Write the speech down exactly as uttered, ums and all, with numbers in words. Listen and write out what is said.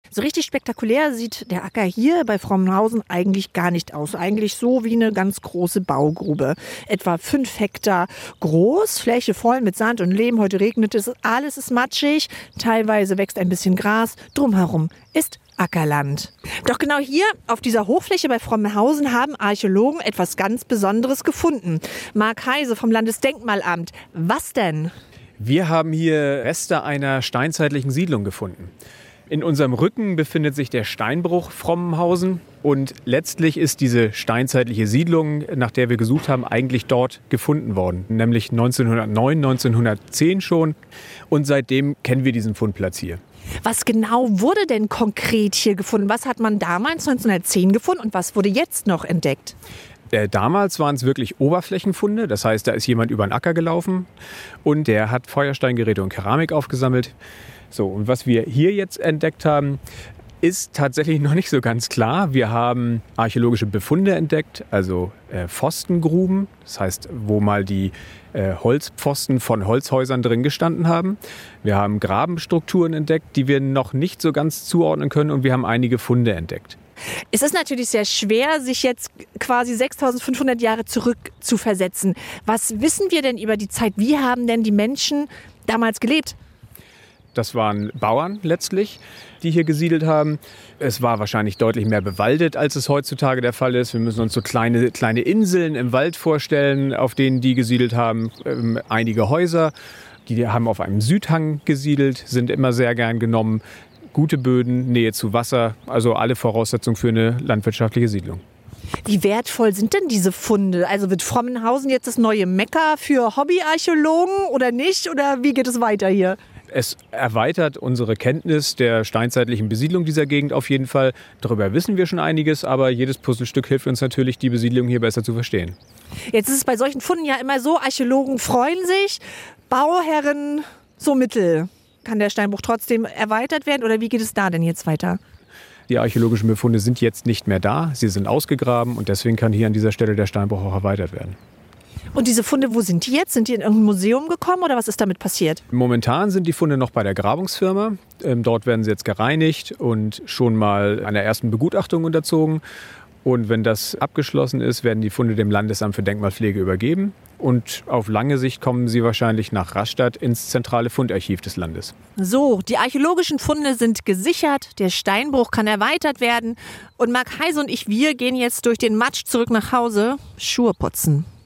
So richtig spektakulär sieht der Acker hier bei Frommhausen eigentlich gar nicht aus. Eigentlich so wie eine ganz große Baugrube. Etwa fünf Hektar groß, Fläche voll mit Sand und Lehm. Heute regnet es, alles ist matschig. Teilweise wächst ein bisschen Gras. Drumherum ist Ackerland. Doch genau hier auf dieser Hochfläche bei Frommhausen haben Archäologen etwas ganz Besonderes gefunden. Marc Heise vom Landesdenkmalamt. Was denn? Wir haben hier Reste einer steinzeitlichen Siedlung gefunden. In unserem Rücken befindet sich der Steinbruch Frommhausen und letztlich ist diese steinzeitliche Siedlung, nach der wir gesucht haben, eigentlich dort gefunden worden, nämlich neunzehnhundertneun, neunzehnhundertzehn schon, und seitdem kennen wir diesen Fundplatz hier. Was genau wurde denn konkret hier gefunden? Was hat man damals neunzehnhundertzehn gefunden und was wurde jetzt noch entdeckt? Äh, damals waren es wirklich Oberflächenfunde, das heißt, da ist jemand über den Acker gelaufen und der hat Feuersteingeräte und Keramik aufgesammelt. So, und was wir hier jetzt entdeckt haben, ist tatsächlich noch nicht so ganz klar. Wir haben archäologische Befunde entdeckt, also äh, Pfostengruben, das heißt, wo mal die äh, Holzpfosten von Holzhäusern drin gestanden haben. Wir haben Grabenstrukturen entdeckt, die wir noch nicht so ganz zuordnen können, und wir haben einige Funde entdeckt. Es ist natürlich sehr schwer, sich jetzt quasi sechstausendfünfhundert Jahre zurück zu versetzen. Was wissen wir denn über die Zeit? Wie haben denn die Menschen damals gelebt? Das waren Bauern letztlich, die hier gesiedelt haben. Es war wahrscheinlich deutlich mehr bewaldet, als es heutzutage der Fall ist. Wir müssen uns so kleine, kleine Inseln im Wald vorstellen, auf denen die gesiedelt haben. Ähm, einige Häuser, die haben auf einem Südhang gesiedelt, sind immer sehr gern genommen. Gute Böden, Nähe zu Wasser, also alle Voraussetzungen für eine landwirtschaftliche Siedlung. Wie wertvoll sind denn diese Funde? Also wird Frommhausen jetzt das neue Mekka für Hobbyarchäologen oder nicht? Oder wie geht es weiter hier? Es erweitert unsere Kenntnis der steinzeitlichen Besiedlung dieser Gegend auf jeden Fall. Darüber wissen wir schon einiges, aber jedes Puzzlestück hilft uns natürlich, die Besiedlung hier besser zu verstehen. Jetzt ist es bei solchen Funden ja immer so, Archäologen freuen sich, Bauherren so mittel. Kann der Steinbruch trotzdem erweitert werden oder wie geht es da denn jetzt weiter? Die archäologischen Befunde sind jetzt nicht mehr da, sie sind ausgegraben und deswegen kann hier an dieser Stelle der Steinbruch auch erweitert werden. Und diese Funde, wo sind die jetzt? Sind die in irgendein Museum gekommen oder was ist damit passiert? Momentan sind die Funde noch bei der Grabungsfirma. Ähm, dort werden sie jetzt gereinigt und schon mal einer ersten Begutachtung unterzogen. Und wenn das abgeschlossen ist, werden die Funde dem Landesamt für Denkmalpflege übergeben. Und auf lange Sicht kommen sie wahrscheinlich nach Rastatt ins zentrale Fundarchiv des Landes. So, die archäologischen Funde sind gesichert, der Steinbruch kann erweitert werden. Und Marc Heise und ich, wir gehen jetzt durch den Matsch zurück nach Hause, Schuhe putzen.